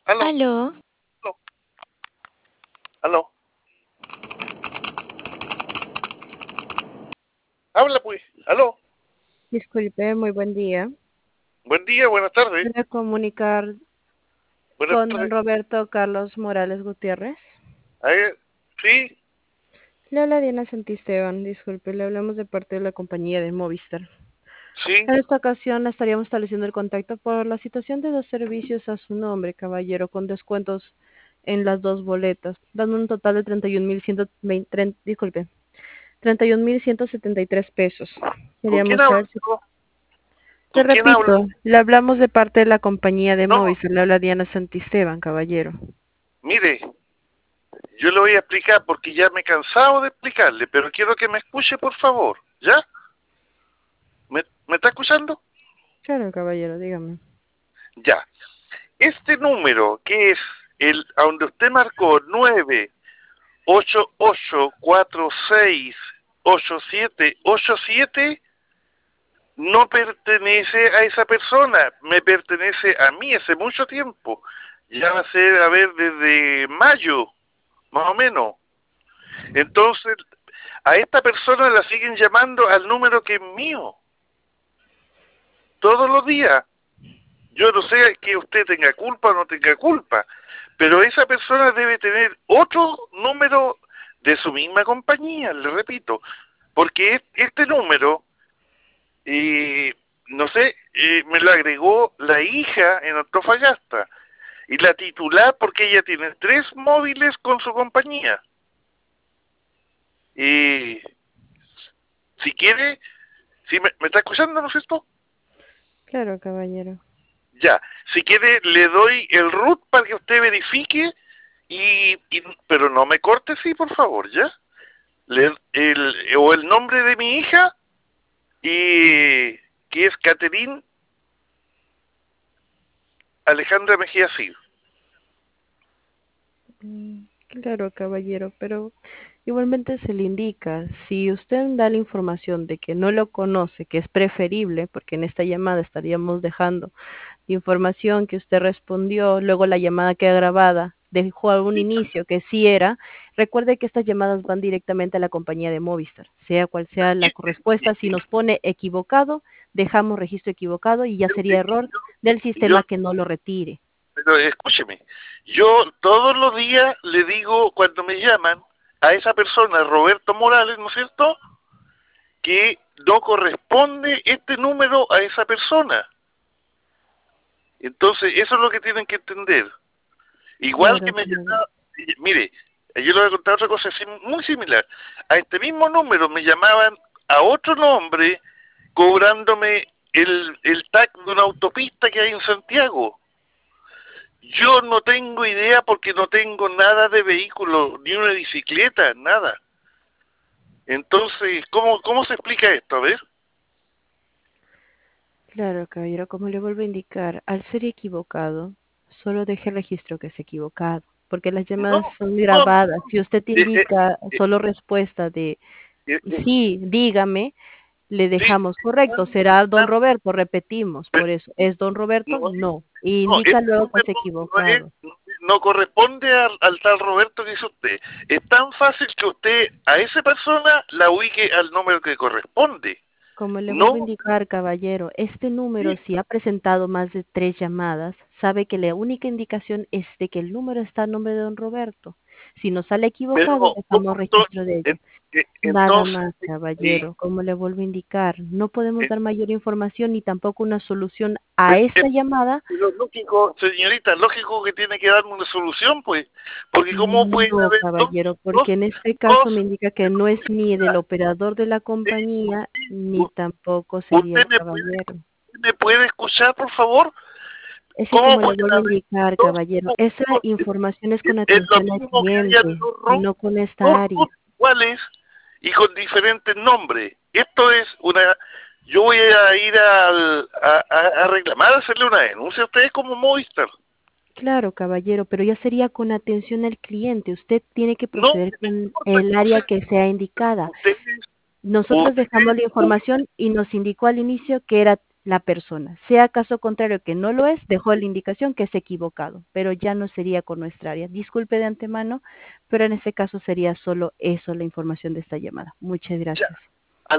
Aló, Aló, aló, aló. Habla pues. Aló. disculpe, muy buen día. Buen día, buenas tardes. ¿Puede comunicar Buenas con don tardes. Roberto Carlos Morales Gutiérrez? Sí, Le habla Diana Santisteban, disculpe, le hablamos de parte de la compañía de Movistar. sí. En esta ocasión estaríamos estableciendo el contacto por la situación de dos servicios a su nombre, caballero, con descuentos en las dos boletas, dando un total de 31.120, disculpe, 31.173 pesos. ¿Con quién Queríamos hablo? saber si... No, Le ¿con quién hablo? repito, le hablamos de parte de la compañía de No, Movistar, le habla Diana Santisteban, caballero. mire, yo le voy a explicar porque ya me he cansado de explicarle, pero quiero que me escuche, por favor. ¿Ya? ¿Me está escuchando? Claro, caballero, dígame. Ya. Este número, que es el a donde usted marcó 988468787, no pertenece a esa persona, me pertenece a mí hace mucho tiempo. Ya va a ser, a ver, desde mayo, más o menos. Entonces, a esta persona la siguen llamando al número que es mío, todos los días. Yo no sé que usted tenga culpa o no tenga culpa, pero esa persona debe tener otro número de su misma compañía, le repito, porque este número no sé, me lo agregó la hija en Antofagasta y la titular porque ella tiene 3 móviles con su compañía. Y si quiere, si me está escuchando, ¿no es esto? Claro, caballero. Ya, si quiere le doy el root para que usted verifique pero no me corte, sí, por favor, ¿ya? O el nombre de mi hija y que es Caterine Alejandra Mejía Cid. Claro, caballero, pero igualmente se le indica, si usted da la información de que no lo conoce, que es preferible, porque en esta llamada estaríamos dejando información que usted respondió, luego la llamada queda grabada, dejó algún inicio que sí era, recuerde que estas llamadas van directamente a la compañía de Movistar, sea cual sea la respuesta, si nos pone equivocado, dejamos registro equivocado y ya sería error del Yo sistema que no lo retire. Pero escúcheme, yo todos los días le digo cuando me llaman a esa persona, Roberto Morales, ¿no es cierto?, que no corresponde este número a esa persona. Entonces, eso es lo que tienen que entender. Igual que Claro, me claro. llamaba, mire, yo le voy a contar otra cosa muy similar. A este mismo número me llamaban a otro nombre cobrándome el tag de una autopista que hay en Santiago. Yo no tengo idea porque no tengo nada de vehículo, ni una bicicleta, nada. Entonces, ¿cómo se explica esto? A ver. Claro, caballero, como le vuelvo a indicar, al ser equivocado, solo deje el registro que es equivocado, porque las No, llamadas son no, no. grabadas. Si usted Eh, eh, indica eh, solo respuesta de eh, eh, sí, dígame, le sí, dejamos correcto. Será don Roberto, repetimos, por eso. ¿Es don Roberto? no, No. Y no, indica este luego que es número equivocado. no corresponde al tal Roberto que dice usted. Es tan fácil que usted a esa persona la ubique al número que corresponde. Como le vuelvo a No, indicar, caballero, este número, sí, si ha presentado más de 3 llamadas, sabe que la única indicación es de que el número está a nombre de don Roberto. Si nos sale equivocado, pero dejamos registro de ello. Nada entonces, más, sí, caballero. Como le vuelvo a indicar, no podemos eh, dar mayor información ni tampoco una solución a eh, esta llamada. Pero lógico, señorita, lógico que tiene que darme una solución, pues, porque cómo puede No, haber caballero, dos, porque en este caso me dos, indica que no es ni del operador de la sí, compañía, ni u- tampoco sería usted el caballero. me puede escuchar, por favor. Es que ¿Cómo como le puede vuelvo a haber indicar, dos caballero, esa números? información es con Es lo atención al mismo que hayan cliente, no con dos esta área. root iguales y con diferentes nombres. Esto es una. Yo voy a ir a reclamar, a hacerle una denuncia a ustedes como Movistar. Claro, caballero, pero ya sería con atención al cliente. Usted tiene que No proceder me con importa. el área que sea indicada. Ustedes, Nosotros dejamos ustedes la información y nos indicó al inicio que era la persona. Sea caso contrario que no lo es, dejó la indicación que es equivocado, pero ya no sería con nuestra área. Disculpe de antemano, pero en este caso sería solo eso la información de esta llamada. Muchas Ya, gracias.